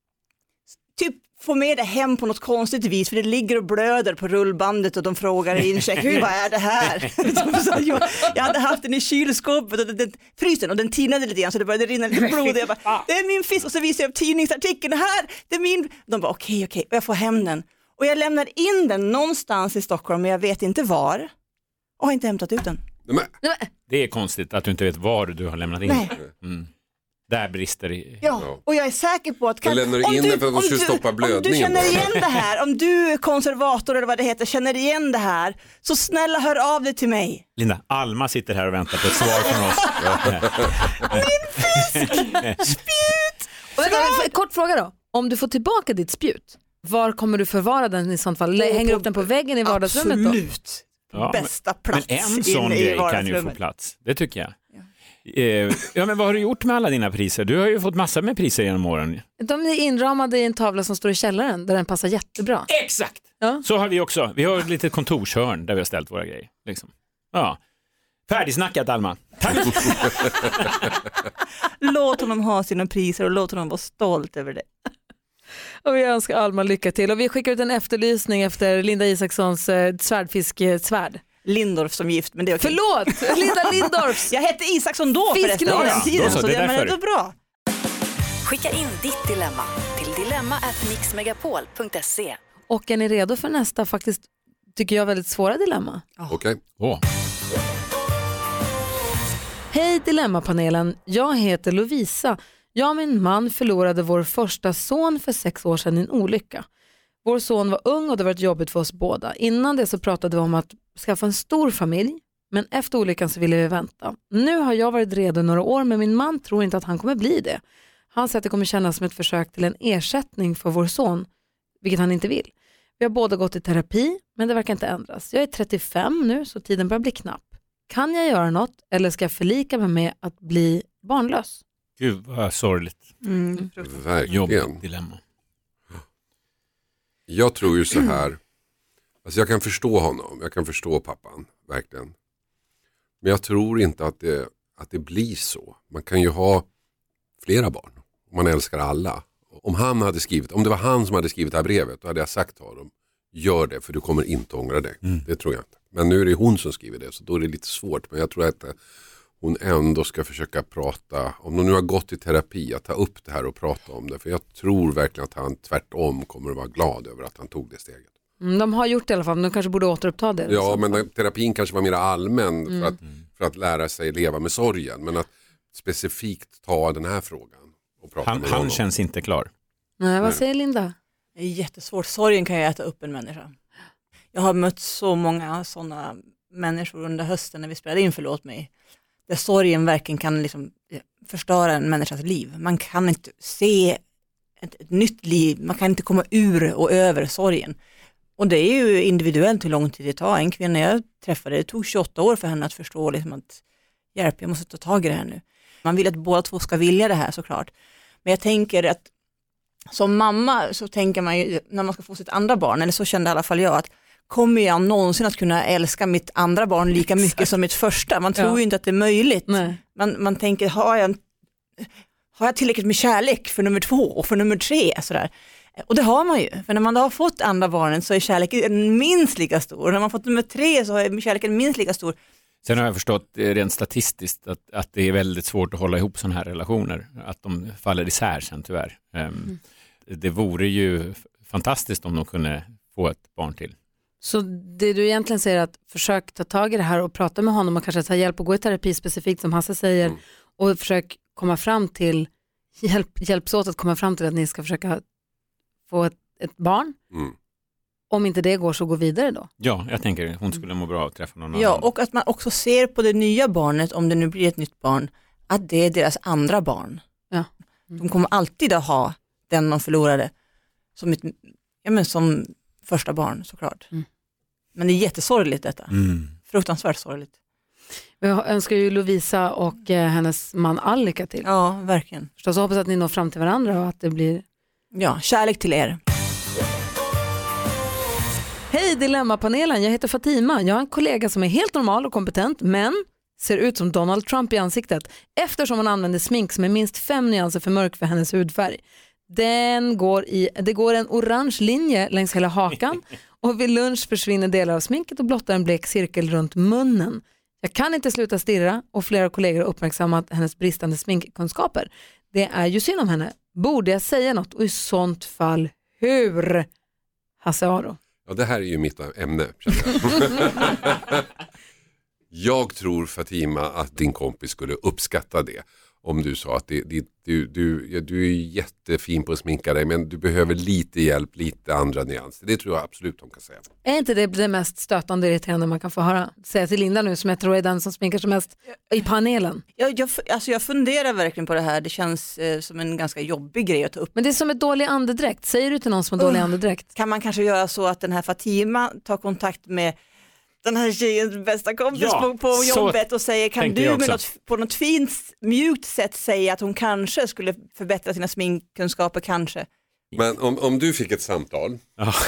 typ får med det hem på något konstigt vis för det ligger och blöder på rullbandet och de frågar i incheck, vad är det här? Jag hade haft den i kylskåpet och den frysen och den tinade lite grann så det började rinna lite blod och jag bara, det är min fisk och så visar jag upp tidningsartikeln här, det är min. De bara okej, och jag får hem den och jag lämnar in den någonstans i Stockholm men jag vet inte var och har inte hämtat ut den. Det är konstigt att du inte vet var du har lämnat in den. Där brister det. Ja, och jag är säker på att du lämnar in den för att du ska stoppa blödningen. Om du känner igen det här, om du är konservator eller vad det heter, känner igen det här, så snälla hör av dig till mig. Linda, Alma sitter här och väntar på ett svar från oss. Min fisk! Spjut! Kort fråga då. Om du får tillbaka ditt spjut, var kommer du förvara den i sånt fall? Hänger upp den på väggen i vardagsrummet då? Absolut. Bästa plats. Men en sån grej kan ju få plats. Det tycker jag. Men vad har du gjort med alla dina priser? Du har ju fått massor med priser genom åren. De är inramade i en tavla som står i källaren där den passar jättebra. Exakt! Ja. Så har vi också. Vi har ett litet kontorshörn där vi har ställt våra grejer. Liksom. Ja. Färdigsnackat, Alma. Tack! Låt honom ha sina priser och låt honom vara stolt över det. Och vi önskar Alma lycka till. Och vi skickar ut en efterlysning efter Linda Isakssons svärdfiskesvärd. Lindorff som gift, men det är okej. Förlåt, Linda Lindorff. Jag hette Isaksson då förresten på den tiden, så det är ändå bra. Skicka in ditt dilemma till dilemma@mixmegapol.se. Och är ni redo för nästa, faktiskt tycker jag, väldigt svåra dilemma? Okej. Hej Dilemmapanelen, jag heter Lovisa. Jag och min man förlorade vår första son för 6 år sedan i en olycka. Vår son var ung och det var ett jobbigt för oss båda. Innan det så pratade vi om att skaffa en stor familj, men efter olyckan så ville vi vänta. Nu har jag varit redo några år, men min man tror inte att han kommer bli det. Han säger att det kommer kännas som ett försök till en ersättning för vår son, vilket han inte vill. Vi har båda gått i terapi, men det verkar inte ändras. Jag är 35 nu, så tiden börjar bli knapp. Kan jag göra något eller ska jag förlika mig med att bli barnlös? Gud vad sorgligt. Verkligen. Jobbigt dilemma. Jag tror ju så här. Alltså jag kan förstå honom. Jag kan förstå pappan. Verkligen. Men jag tror inte att det blir så. Man kan ju ha flera barn. Man älskar alla. Om det var han som hade skrivit det här brevet, då hade jag sagt till honom, gör det för du kommer inte ångra dig. Det tror jag inte. Men nu är det hon som skriver det, så då är det lite svårt. Men jag tror att hon ändå ska försöka prata, om de nu har gått i terapi, att ta upp det här och prata om det. För jag tror verkligen att han tvärtom kommer att vara glad över att han tog det steget. De har gjort det i alla fall, men de kanske borde återuppta det. Ja, men terapin kanske var mer allmän för att lära sig leva med sorgen. Men att specifikt ta den här frågan och prata med honom. Han känns inte klar. Nej, vad säger Linda? Det är jättesvårt. Sorgen kan ju äta upp en människa. Jag har mött så många sådana människor under hösten när vi spelade in Förlåt mig. Där sorgen verkligen kan liksom förstöra en människas liv. Man kan inte se ett nytt liv. Man kan inte komma ur och över sorgen. Och det är ju individuellt hur lång tid det tar. En kvinna jag träffade, det tog 28 år för henne att förstå liksom att hjälp, jag måste ta tag i det här nu. Man vill att båda två ska vilja det här såklart. Men jag tänker att som mamma så tänker man ju när man ska få sitt andra barn, eller så kände i alla fall jag, att kommer jag någonsin att kunna älska mitt andra barn lika mycket som mitt första? Man tror ju inte att det är möjligt. Man tänker, har jag tillräckligt med kärlek för nummer 2 och för nummer 3? Sådär. Och det har man ju. För när man har fått andra barnen så är kärleken minst lika stor. Och när man fått nummer 3 så är kärleken minst lika stor. Sen har jag förstått rent statistiskt att det är väldigt svårt att hålla ihop sådana här relationer. Att de faller isär sen tyvärr. Det vore ju fantastiskt om de kunde få ett barn till. Så det du egentligen säger är att försök ta tag i det här och prata med honom och kanske ta hjälp och gå i terapi specifikt som Hasse säger och försök komma fram till hjälps åt att komma fram till att ni ska försöka få ett barn. Om inte det går så gå vidare då. Ja, jag tänker hon skulle må bra att träffa någon annan. Ja, och att man också ser på det nya barnet, om det nu blir ett nytt barn, att det är deras andra barn. Ja. De kommer alltid att ha den man förlorade som första barn såklart. Men det är jättesorgligt detta. Fruktansvärt sorgligt. Jag önskar ju Lovisa och hennes man all lycka till. Ja, verkligen. Så hoppas att ni når fram till varandra och att det blir... Ja, kärlek till er. Hej Dilemmapanelen, jag heter Fatima. Jag har en kollega som är helt normal och kompetent men ser ut som Donald Trump i ansiktet eftersom hon använder smink som är minst 5 nyanser för mörk för hennes hudfärg. Det går en orange linje längs hela hakan och vid lunch försvinner delar av sminket och blottar en blek cirkel runt munnen. Jag kan inte sluta stirra och flera kollegor har uppmärksammat hennes bristande sminkkunskaper. Det är ju synd om henne. Borde jag säga något och i sånt fall hur? Hasse Aro. Ja, det här är ju mitt ämne. Jag tror Fatima att din kompis skulle uppskatta det. Om du sa att du är jättefin på att sminka dig men du behöver lite hjälp, lite andra nyanser. Det tror jag absolut hon kan säga. Är inte det mest stötande och irriterande man kan få höra? Säga till Linda nu som jag tror är den som sminkar som mest i panelen. Jag funderar verkligen på det här. Det känns som en ganska jobbig grej att ta upp. Men det är som ett dålig andedräkt. Säger du till någon som har dålig andedräkt? Kan man kanske göra så att den här Fatima tar kontakt med den här tjejens bästa kompis på jobbet och säger kan du på något fint mjukt sätt säga att hon kanske skulle förbättra sina sminkkunskaper kanske. Men om du fick ett samtal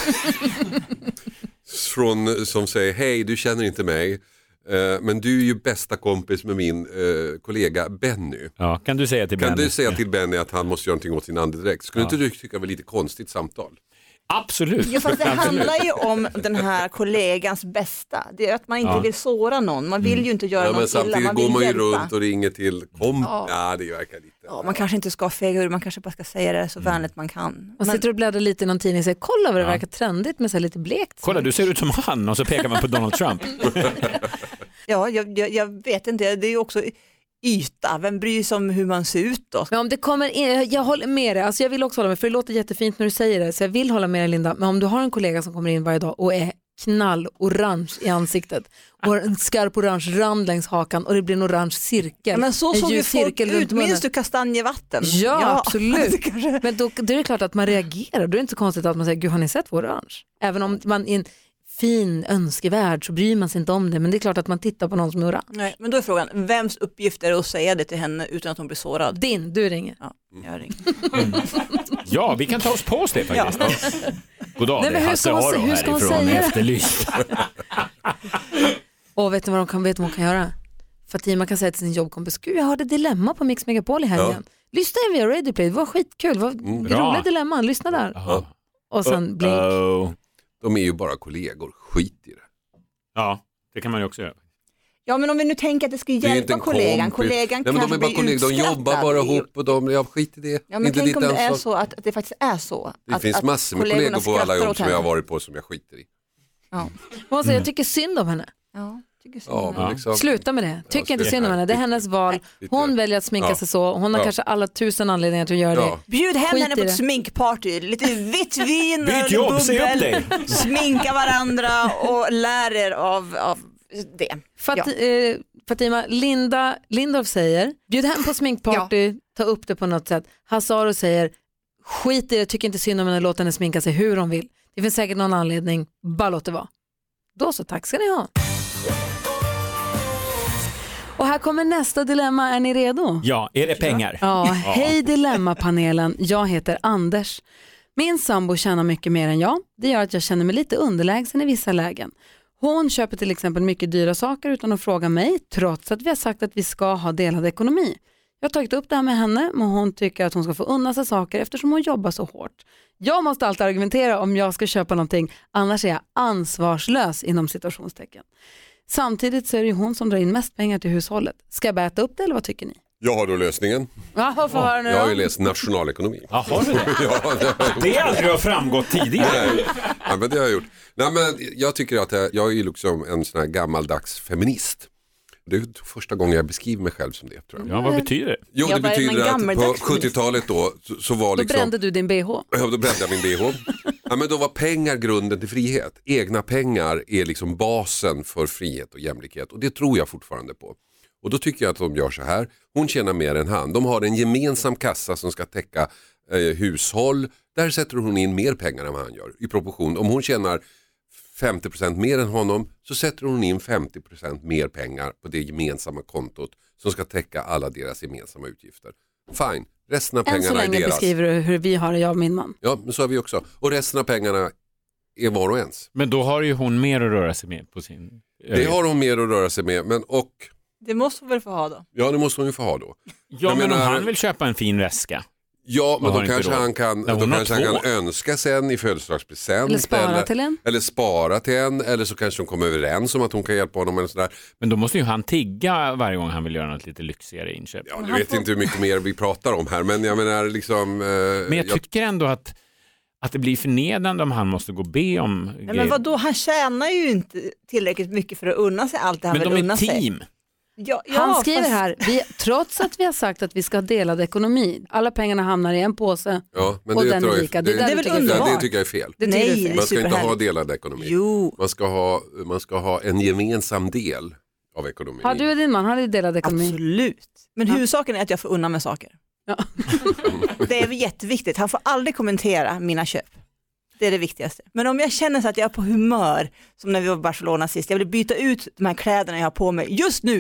som säger hej du känner inte mig men du är ju bästa kompis med min kollega Benny. Ja, kan du säga till Benny att han måste göra någonting åt sin andedräkt? Skulle inte du tycka det var lite konstigt samtal? Absolut. Ja, fast det handlar ju om den här kollegans bästa. Det är att man inte vill såra någon. Man vill ju inte göra något illa. Samtidigt går man ju runt och ringer till det verkar lite. Ja, man kanske inte ska fega ur, man kanske bara ska säga det så vänligt man kan. Man sitter och bläddrar lite i någon tidning och säger kolla vad det verkar trendigt med så lite blekt. Kolla, du ser ut som han och så pekar man på Donald Trump. Ja, jag vet inte. Det är ju också yta. Vem bryr sig om hur man ser ut då? Men om det kommer in, jag håller med dig. Alltså jag vill också hålla med, för det låter jättefint när du säger det. Så jag vill hålla med dig Linda. Men om du har en kollega som kommer in varje dag och är knallorange i ansiktet och en skarp orange rand längs hakan och det blir en orange cirkel. Ja, men så såg ju folk ut, minns du kastanjevatten? Ja, absolut. Men då är det klart att man reagerar. Då är det inte så konstigt att man säger, gud har ni sett vår orange? Även om man i en fin önskevärld så bryr man sig inte om det. Men det är klart att man tittar på någon som är orange. Nej, men då är frågan, vems uppgift är det att säga det till henne utan att hon blir sårad? Din, du ringer. Ja, jag ringer. Ja, vi kan ta oss på det faktiskt. Ja. God dag, nej, det är Hasse Aro härifrån Efterlyst. Och vet ni vad de kan göra? Fatima kan säga till sin jobbkompis, gud jag hörde Dilemma på Mix Megapol i helgen. Ja. Lyssna in via Radio Play, det var skitkul. Det var roliga dilemman, lyssna där. Och sen blink. De är ju bara kollegor, skit i det. Ja, det kan man ju också göra. Ja, men om vi nu tänker att det ska hjälpa kollegan kan de är bara kollegor, de jobbar bara ihop och de skit i det. Ja, men tänk om det är så att det faktiskt är så. Det finns massor med kollegor på alla jobb som jag har varit på som jag skiter i. Ja. Jag tycker synd om henne. Ja. Liksom. Sluta med det. Tycker inte synd om henne. Det är hennes val. Hon väljer att sminka sig så. Hon har kanske alla 1000 anledningar till att göra det. Bjud hem henne på ett sminkparty. Lite vitt vin, byt jobb, se upp dig. Sminka varandra och lär er av det. Fatima, Lindorff säger, bjud hem på sminkparty, ta upp det på något sätt. Hasse Aro säger, skit i det, tycker inte synd om henne, låt henne sminka sig hur hon vill. Det finns säkert någon anledning, bara låt det vara. Då så, tack ska ni ha. Och här kommer nästa dilemma, är ni redo? Ja, är det pengar? Ja, hej Dilemmapanelen, jag heter Anders. Min sambo tjänar mycket mer än jag. Det gör att jag känner mig lite underlägsen i vissa lägen. Hon köper till exempel mycket dyra saker utan att fråga mig, trots att vi har sagt att vi ska ha delad ekonomi. Jag har tagit upp det här med henne, men hon tycker att hon ska få unna sig saker eftersom hon jobbar så hårt. Jag måste alltid argumentera om jag ska köpa någonting, annars är jag ansvarslös inom situationstecken. Samtidigt så är det ju hon som drar in mest pengar till hushållet. Ska jag bara äta upp det eller vad tycker ni? Jag har då lösningen. Ja, jag har ju läst nationalekonomi. Ja, har du det? Det aldrig har framgått tidigare. Nej, men det har jag gjort. Nej, men jag tycker att jag är ju liksom en sån här gammaldags feminist. Det är första gången jag beskriver mig själv som det, tror jag. Ja, vad betyder det? Jo, det betyder att på 70-talet så var liksom... Då brände du din BH. Ja, då brände jag min BH. Ja, men då var pengar grunden till frihet. Egna pengar är liksom basen för frihet och jämlikhet. Och det tror jag fortfarande på. Och då tycker jag att de gör så här. Hon tjänar mer än han. De har en gemensam kassa som ska täcka hushåll. Där sätter hon in mer pengar än vad han gör. I proportion. Om hon tjänar 50% mer än honom så sätter hon in 50% mer pengar på det gemensamma kontot som ska täcka alla deras gemensamma utgifter. Fine, resten av pengarna är deras. Än så länge beskriver du hur vi har det, jag och min man. Ja, men så har vi också. Och resten av pengarna är var och ens. Men då har ju hon mer att röra sig med på sin... Det har hon mer att röra sig med, men och... Det måste hon väl få ha då? Ja, det måste hon ju få ha då. Ja, men om han vill köpa en fin väska. Ja, men då kanske han kan önska sen i födelsedagspresent. Eller spara till en. Eller spara till en. Eller så kanske de kommer överens om att hon kan hjälpa honom. Eller sådär. Men då måste ju han tigga varje gång han vill göra något lite lyxigare inköp. Ja, du vet inte hur mycket mer vi pratar om här. Men jag menar liksom... men jag tycker ändå att det blir förnedrande om han måste gå och be om... Men vadå, han tjänar ju inte tillräckligt mycket för att unna sig allt det han vill unna sig. Men de är team. Ja, han skriver här, trots att vi har sagt att vi ska ha delad ekonomi, alla pengarna hamnar i en påse men och den är lika. Det tycker jag är fel. Nej, man ska inte ha delad ekonomi. Jo. Man ska ha en gemensam del av ekonomin. Har du och din man har delad ekonomi? Absolut. Men huvudsaken är att jag får unna med saker. Ja. Det är jätteviktigt. Han får aldrig kommentera mina köp. Det är det viktigaste. Men om jag känner så att jag är på humör, som när vi var i Barcelona sist, jag vill byta ut de här kläderna jag har på mig just nu,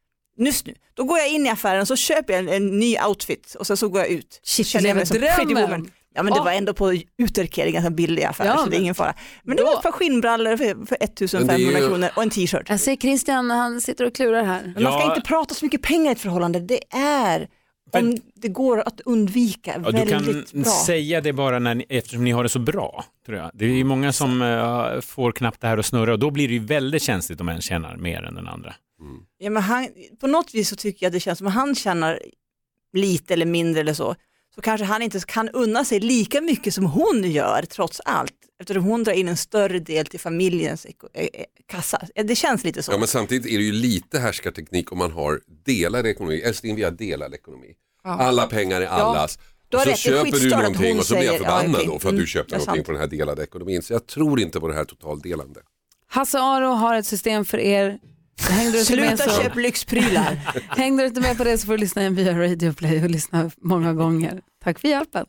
då går jag in i affären och så köper jag en ny outfit och så går jag ut. Känner jag mig som pretty woman. Ja, men det var ändå på Uterkering, en billig affär, så det är ingen fara. Men det var ett par skinnbrallor för 1500 kronor och en t-shirt. Jag ser Christian, han sitter och klurar här. Men man ska inte prata så mycket pengar i ett förhållande. Det är... Om det går att undvika väldigt bra. Du kan säga det bara eftersom ni har det så bra, tror jag. Det är ju många som får knappt det här att snurra och då blir det ju väldigt känsligt om en tjänar mer än den andra. Mm. Ja, men på något vis så tycker jag att det känns som att han tjänar lite eller mindre eller så kanske han inte kan unna sig lika mycket som hon gör trots allt. Eftersom hon drar in en större del till familjens kassa. Det känns lite så. Ja, men samtidigt är det ju lite härskarteknik om man har delad ekonomi. Älskling, vi har delad ekonomi. Alla pengar är allas. Ja, så köper du någonting och så blir jag förbannad då för att du köper någonting på den här delade ekonomin. Så jag tror inte på det här totaldelande. Hasse Aro har ett system för er. Sluta köp lyxprylar. Hängde du inte med på det så får du lyssna igen via Radio Play och lyssna många gånger. Tack för hjälpen.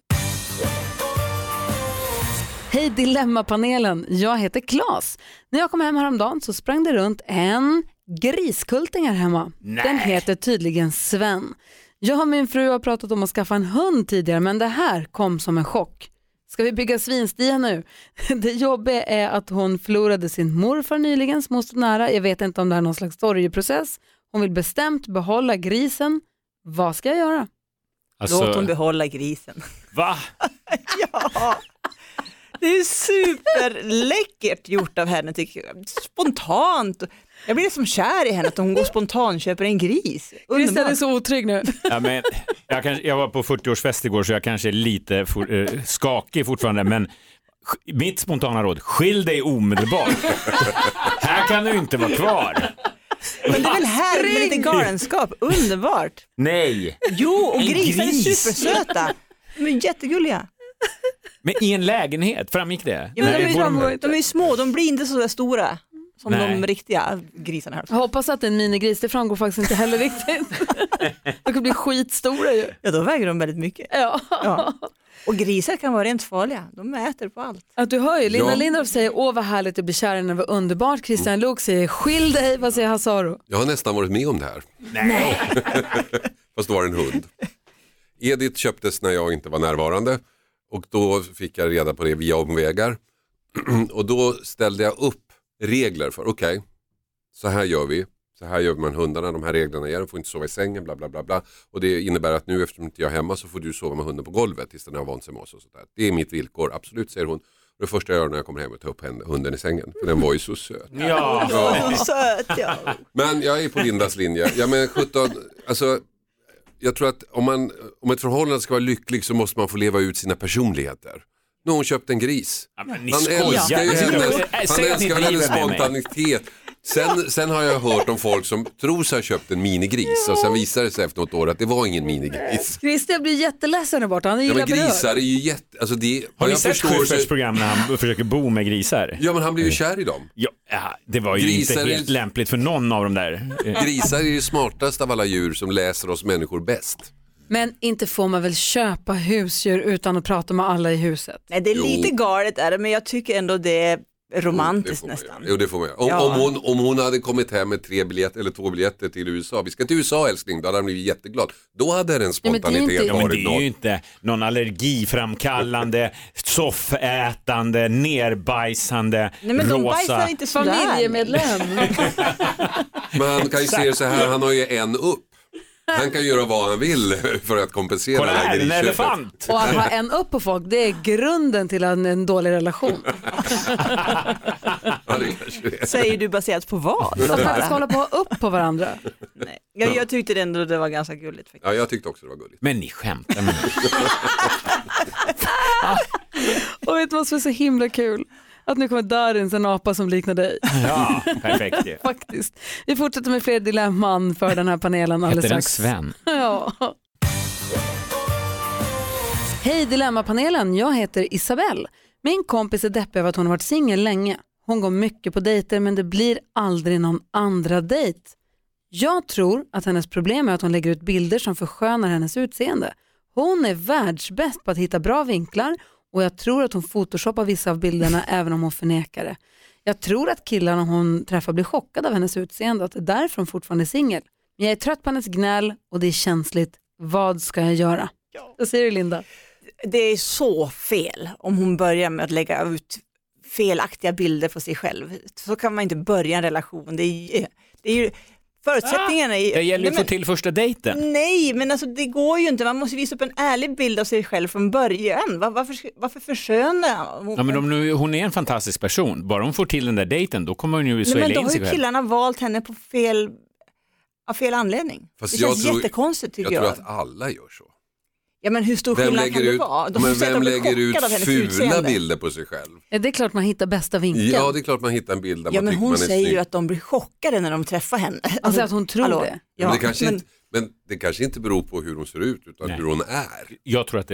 Hej Dilemmapanelen, jag heter Claes. När jag kom hem häromdagen så sprang det runt en griskulting här hemma. Nej. Den heter tydligen Sven. Jag och min fru har pratat om att skaffa en hund tidigare, men det här kom som en chock. Ska vi bygga svinstia nu? Det jobbiga är att hon förlorade sin morfar nyligen som hon stod nära. Jag vet inte om det är någon slags sorgeprocess. Hon vill bestämt behålla grisen. Vad ska jag göra? Alltså, Låt hon behålla grisen. Va? Ja, det är superläckert gjort av henne tycker jag. Spontant. Jag blir som kär i henne att hon går spontant och köper en gris. Christian är så otrygg nu. Ja, men, jag var på 40-årsfest igår så jag kanske är lite skakig fortfarande, men mitt spontana råd, skilj dig omedelbart. Här kan du inte vara kvar. Men det är väl här med lite galenskap, underbart. Nej. Jo, och grisar är supersöta. De är jättegulliga. Men i en lägenhet, framgick det? Ja, men Nej, de är små, de blir inte så där stora som de riktiga grisarna här. Jag hoppas att en minigris, det framgår faktiskt inte heller riktigt. De kan bli skitstora ju. Ja, då väger de väldigt mycket. Ja. Och grisar kan vara rent farliga, de äter på allt. Att du hör ju, Linda Lindorff säger vad härligt att bli kär i henne, var underbart. Christian Luuk säger skilj dig, vad säger Hasse Aro? Jag har nästan varit med om det här. Nej. Fast det var en hund. Edith köptes när jag inte var närvarande och då fick jag reda på det via omvägar. Och då ställde jag upp regler för okej, så här gör vi. Så här gör man hundarna, de här reglerna är, de får inte sova i sängen, bla bla bla bla. Och det innebär att nu eftersom inte jag är hemma så får du sova med hunden på golvet tills den har vant sig med oss och sådär. Det är mitt villkor, absolut, säger hon. Och det första jag gör när jag kommer hem är att ta upp hunden i sängen, för den var ju så söt. Ja. Söt, ja. Men jag är på Lindas linje. Ja, men 17, alltså, jag tror att om ett förhållande ska vara lyckligt så måste man få leva ut sina personligheter. Nu har hon köpt en gris. Ja, men ni Han skojar. älskar ju henne. Han Säg att ni älskar hennes driver med mig. spontanitet. Sen har jag hört om folk som tror sig ha köpt en minigris och sen visar det sig efter något år att det var ingen minigris. Christian blir jätteledsen där borta, han är Ja, illa men berörd. grisar är ju jätte... Alltså det, Har ni jag sett förstår Schyfferts program när han försöker bo med grisar? Ja, men han blir ju kär i dem. Ja, det var ju Grisar inte är- helt lämpligt för någon av dem där. Grisar är ju smartaste av alla djur som läser oss människor bäst. Men inte får man väl köpa husdjur utan att prata med alla i huset? Nej, det är lite Jo. galet är det, men jag tycker ändå det är romantiskt Det får man nästan. göra. Jo, det får man göra. Om hon hade kommit hem med 2 biljetter till USA. Vi ska till USA, älskling. Då hade han blivit jätteglad. Då hade den men det är spontanitet inte- Ja, men det varit är ju något. inte någon allergiframkallande, soffätande, nerbajsande, Nej, men de rosa. bajsar inte sådär. Familjemedlem. Men han kan ju se det så här, han har ju en upp. Han kan göra vad han vill för att kompensera Kolla det här här, en grisköttet. elefant! Och att ha en upp på folk, det är grunden till en dålig relation. Ja, det kanske det är. Säger du baserat på vad? De faktiskt håller på att ha upp på varandra. Nej. Jag tyckte ändå det var ganska gulligt faktiskt. Ja, jag tyckte också det var gulligt. Men ni skämtar med mig. Och vet du vad som är så himla kul? Att nu kommer Darins, en apa som liknar dig. Ja, perfekt ju. Faktiskt. Vi fortsätter med fler dilemman för den här panelen alldeles Heter den strax. Sven? Ja. Hej Dilemmapanelen, jag heter Isabelle. Min kompis är deppig över att hon har varit singel länge. Hon går mycket på dejter men det blir aldrig någon andra dejt. Jag tror att hennes problem är att hon lägger ut bilder som förskönar hennes utseende. Hon är världsbäst på att hitta bra vinklar och jag tror att hon photoshoppar vissa av bilderna även om hon förnekar det. Jag tror att killarna hon träffar blir chockade av hennes utseende och att det är därför hon fortfarande är singel. Men jag är trött på hennes gnäll och det är känsligt. Vad ska jag göra? Vad säger du, Linda? Det är så fel om hon börjar med att lägga ut felaktiga bilder på sig själv. Så kan man inte börja en relation. Det är ju förutsättningen är ju... Det gäller ju att få till första dejten. Nej, men alltså det går ju inte. Man måste visa upp en ärlig bild av sig själv från början. Varför försköna? Ja, men om nu, hon är en fantastisk person. Bara hon får till den där dejten, då kommer hon ju Men svälja då in har sig ju själv. killarna valt henne på av fel anledning. Fast det jag känns tror- jättekonstigt tycker Jag jag. tror att alla gör så. Ja, men hur stor skillnad kan det vara? De får säga att vem de blir lägger ut chockade av hennes fula utseende. bilder på sig själv? Ja, det är klart man hittar bästa vinkeln. Ja, det är klart man hittar en bild där Ja, man men tycker hon man är säger snygg. ju att de blir chockade när de träffar henne. Alltså att hon tror hallå? det. Ja, Men det kanske men, inte, men det kanske inte beror på hur hon ser ut utan Nej. hur hon är. Jag tror att det är så.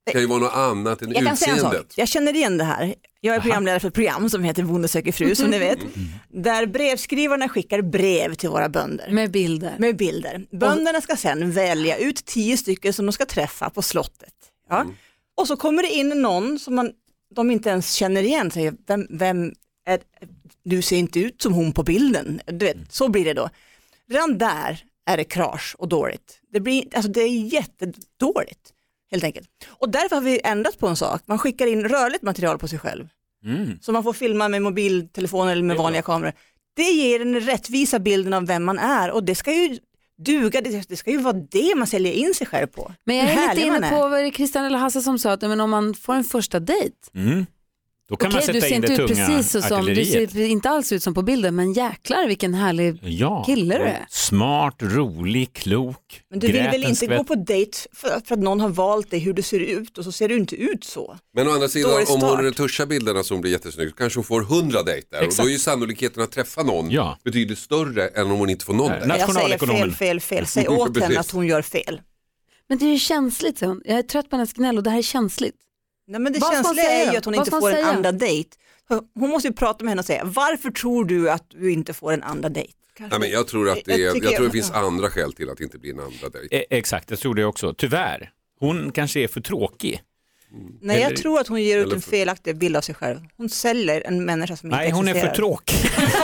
Det kan ju vara något annat än jag kan säga en sak. utseendet. Jag känner igen det här. Jag är programledare för ett program som heter Bonde söker fru, som ni vet. Där brevskrivarna skickar brev till våra bönder. Med bilder. Bönderna ska sedan välja ut 10 stycken som de ska träffa på slottet. Ja. Och så kommer det in någon som de inte ens känner igen. Säger, vem är, du ser inte ut som hon på bilden. Du vet, så blir det då. Redan där är det krasch och dåligt. Det är jättedåligt. Helt enkelt. Och därför har vi ändrat på en sak. Man skickar in rörligt material på sig själv. Så man får filma med mobiltelefon eller med vanliga kameror. Det ger den rättvisa bilden av vem man är. Och det ska ju duga. Det ska ju vara det man säljer in sig själv på. Men jag är lite inne på vad det Christian eller Hasse som sa att men om man får en första dejt. Då kan man sätta in det tunga artilleriet. Du ser inte alls ut som på bilden, men jäklar vilken härlig kille du är. Smart, rolig, klok. Men du vill väl inte gå på dejt för att någon har valt dig hur du ser ut och så ser du inte ut så. Men å andra sidan, om hon retuschar bilderna som blir jättesnygg så kanske hon får 100 dejter. Och då är ju sannolikheten att träffa någon betydligt större än om hon inte får någon dejt. Jag säger fel. Säg åt henne att hon gör fel. Men det är ju känsligt, så. Jag är trött på hennes gnäll och det här är känsligt. Nej, men det känsliga är ju att hon inte får en andra dejt. Hon måste ju prata med henne och säga, varför tror du att du inte får en andra dejt? Nej, men jag tror att det finns andra skäl till att det inte blir en andra dejt. Exakt, jag tror det också. Tyvärr. Hon kanske är för tråkig. Nej, jag tror att hon ger ut en felaktig bild av sig själv. Hon säljer en människa som inte existerar. Nej, hon är för tråkig.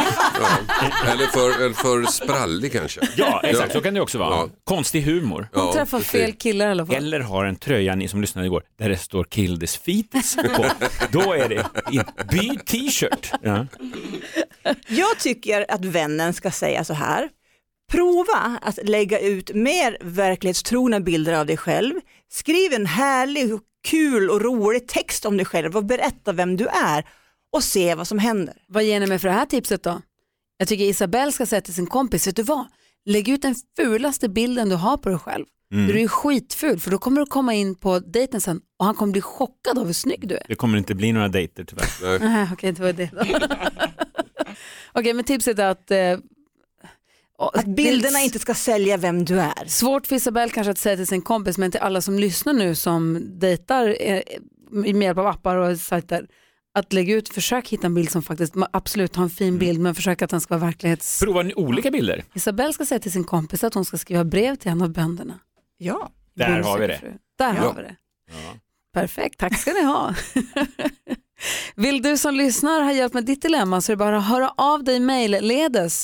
Eller för sprallig kanske. Ja, exakt. Så kan det också vara. Ja. Konstig humor. Hon träffar fel killar i alla fall. Eller har en tröja, ni som lyssnade igår, där det står Kill this fetus på. Då är det by t-shirt. Ja. Jag tycker att vännen ska säga så här. Prova att lägga ut mer verklighetstrogna bilder av dig själv. Skriv en härlig, kul och rolig text om dig själv och berätta vem du är och se vad som händer. Vad ger ni mig för det här tipset då? Jag tycker Isabelle ska säga till sin kompis, vet du vad? Lägg ut den fulaste bilden du har på dig själv. Du är skitful, för då kommer du komma in på dejten sen och han kommer bli chockad av hur snygg du är. Det kommer inte bli några dejter tyvärr. Okej, det var det då. Okej, men tipset är att bilderna inte ska sälja vem du är. Svårt för Isabelle kanske att säga till sin kompis, men till alla som lyssnar nu som dejtar med hjälp av appar och sajter, att lägga ut, försök hitta en bild som faktiskt absolut har en fin bild, men försök att den ska vara verklighets... Prova olika bilder. Isabelle ska säga till sin kompis att hon ska skriva brev till en av bönderna. Ja. Där har vi det. Där har vi det. Ja. Perfekt, tack ska ni ha. Vill du som lyssnar ha hjälp med ditt dilemma så är det bara att höra av dig mejlledes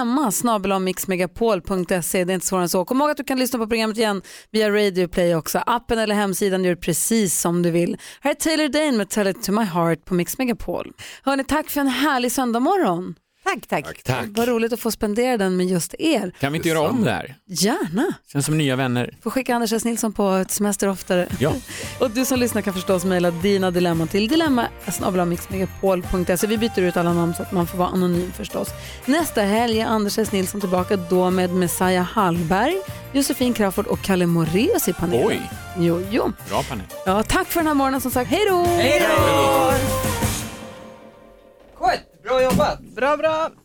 dilemma@mixmegapol.se. Det är inte svårare än så. Kom ihåg att du kan lyssna på programmet igen via Radio Play också. Appen eller hemsidan gör precis som du vill. Här är Taylor Dane med Tell It To My Heart på Mix Megapol. Hörrni, tack för en härlig söndagmorgon. Tack. Vad roligt att få spendera den med just er. Kan vi inte göra om det här? Gärna. Känns som nya vänner. Får skicka Anders S. Nilsson på ett semester oftare. Ja. Och du som lyssnar kan förstås mejla dina dilemman till dilemma@mixmegapol.se. Vi byter ut alla namn så att man får vara anonym förstås. Nästa helg är Anders S. Nilsson tillbaka då med Messiah Hallberg, Josefin Crawford och Kalle Moraeus i panelen. Oj. Jo. Bra panel. Ja, tack för den här morgonen som sagt. Hej då! Hej då! Bra jobbat. Bra.